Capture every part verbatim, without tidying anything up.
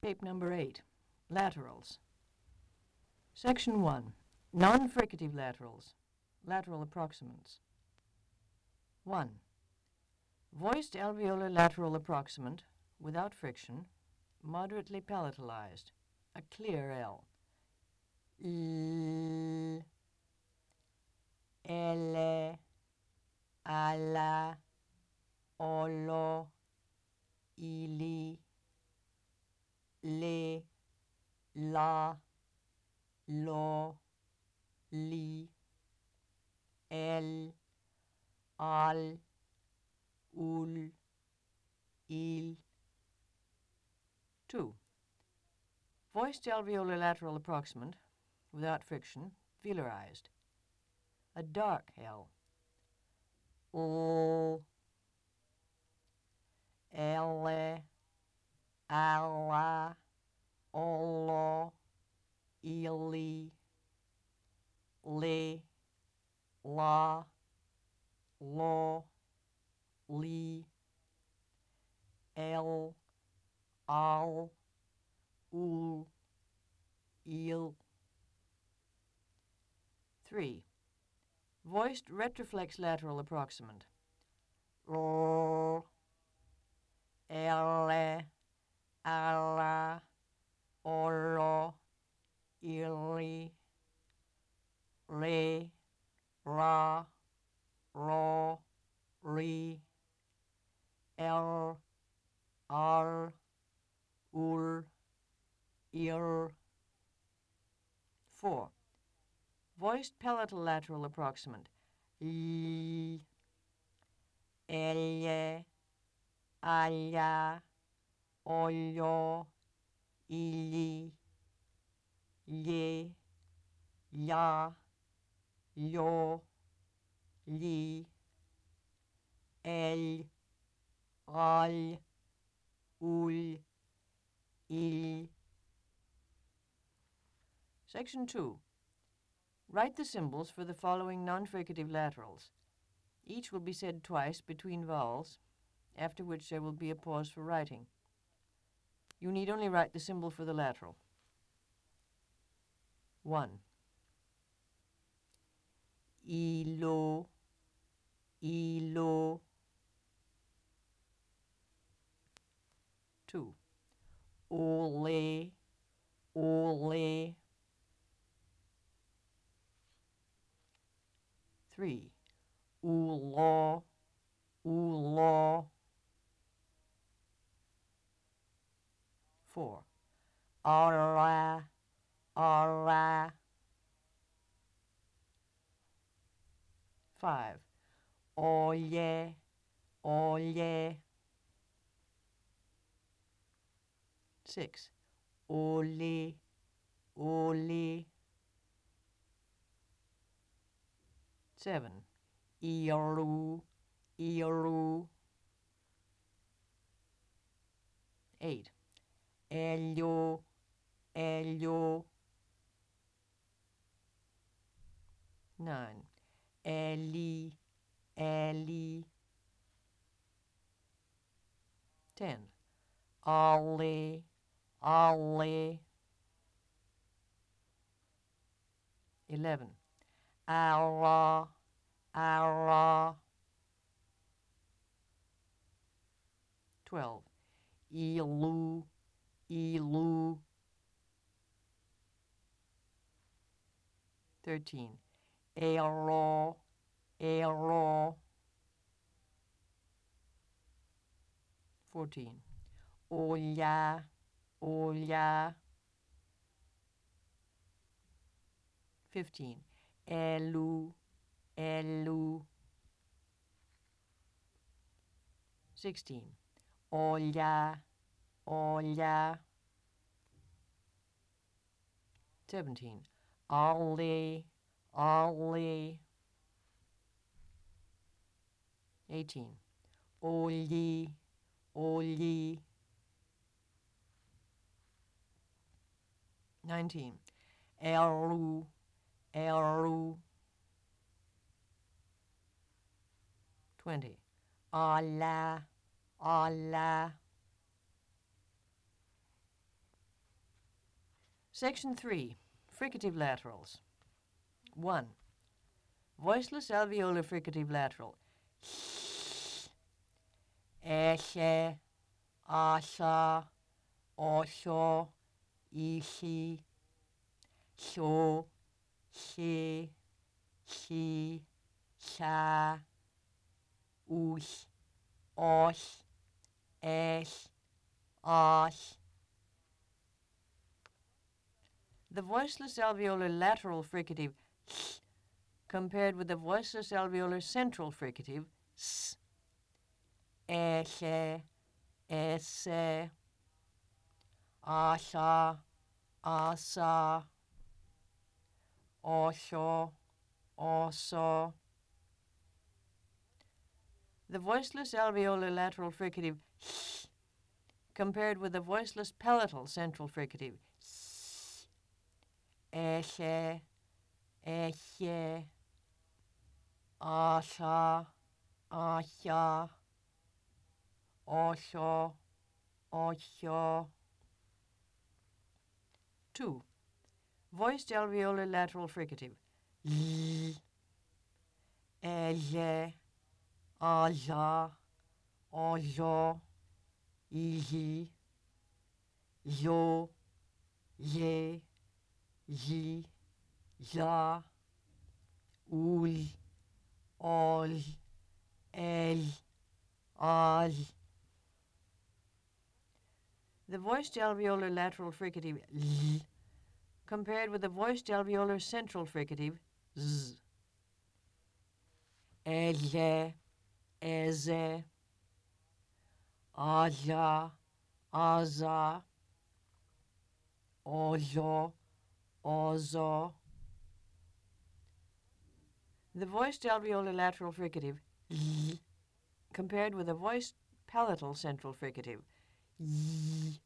Tape number eight, laterals. Section one, non-fricative laterals, lateral approximants. one. Voiced alveolar lateral approximant, without friction, moderately palatalized, a clear L. L, ele, ala, olo, ili, le, la, lo, li, el, al, ul, il. two. Voiced alveolar lateral approximant, without friction, velarized, a dark L. L, ele, alla, olo, ili, le, la, lo, li, el, al, ul, il. three. Voiced retroflex lateral approximant. L, ele, alla, olo, ili, le, la, lo, li, el, al, ul, il. four. Voiced palatal lateral approximant. L, elle, alla, olio, ili, le, la, lo, li, el, al, ul, il. Section two. Write the symbols for the following non-fricative laterals. Each will be said twice between vowels, after which there will be a pause for writing. You need only write the symbol for the lateral. one. Ilo, ilo. two. Ole, ole. three. Ulo, ulo. four. Alla, alla. five. Oye, oye. six. Oli, oli. seven. Iru, iru. eight. Elio, elio. nine. Eli, eli. ten. Ali, ali. eleven. Alla, alla. twelve. Ilu, ilu. thirteen. Ero, ero. fourteen. Olha, olha. fifteen. Elu, elu. sixteen. Olha, olha. seventeen. Ali, ali. eighteen. Olhi, olhi. nineteen. Eru, eru. twenty. Alla, alla. Section three. Fricative laterals. one. Voiceless alveolar fricative lateral. Eshe, asa, osho, ishi, sho, she, she, sha, ush, osh, esh, osh. The voiceless alveolar lateral fricative sh compared with the voiceless alveolar central fricative s. Eshe, esse, asha, asa, osho, oso. The voiceless alveolar lateral fricative sh compared with the voiceless palatal central fricative s. Eshe, eshe, asha, asha, osho, osho. two. Voiced alveolar lateral fricative l, eze, aza, ozo, izi, zo, ze, zi, za, uz, oz, ez, az. The voiced alveolar lateral fricative z compared with the voiced alveolar central fricative z. Eze, eze, aza, aza, ozo, ozo. The voiced alveolar lateral fricative z compared with the voiced palatal central fricative z.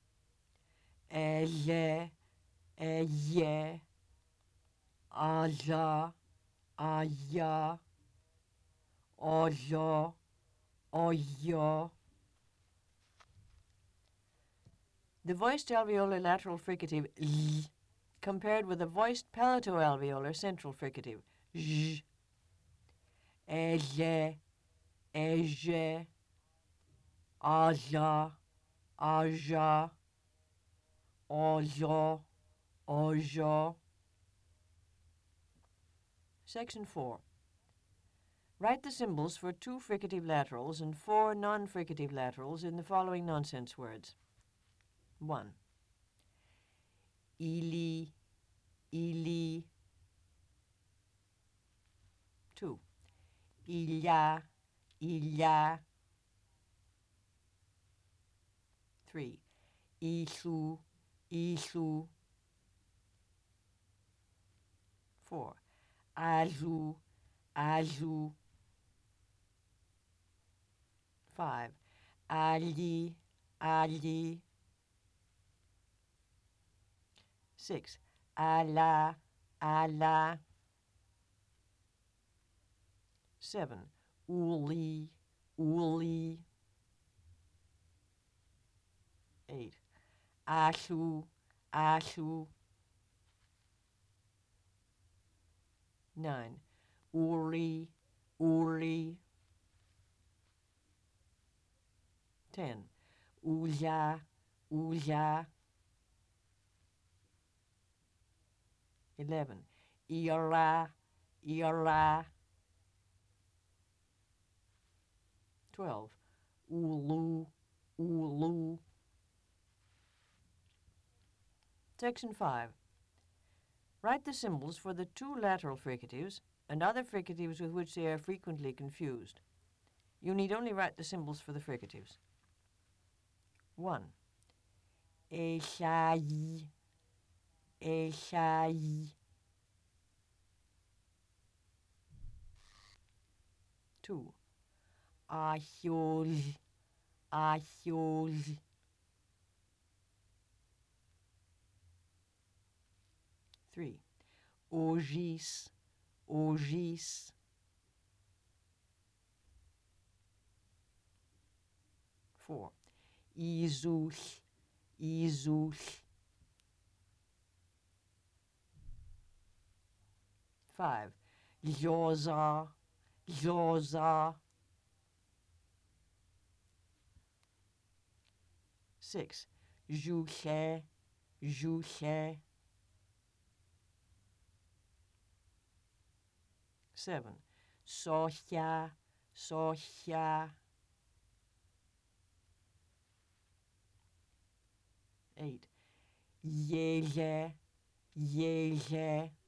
Eze, eze, aza, aza, ozo, ozo. The voiced alveolar lateral fricative z compared with the voiced palato-alveolar central fricative z. Eze, eze, aza, aza, ozo, ozo. Section four. Write the symbols for two fricative laterals and four non-fricative laterals in the following nonsense words. one. Ili, ili. two. Ilya, ilya. three. Isu, isu. four. Azu, azu. five. Ali, ali. six. Ala, ala. seven. Uli, uli. eight. Ashu, ashu. nine. Uri, uri. ten. Uja, uja. eleven. Ira, ira. twelve. Ulu, ulu. Section five. Write the symbols for the two lateral fricatives and other fricatives with which they are frequently confused. You need only write the symbols for the fricatives. one. Esai, esai. two. Achios, achios. three. Ogis, ogis. four. Isus, isus. Five. Gyoza, gyoza. Six. Juche, juche. Seven. Soja, soja. Eight. Yeye, yeye.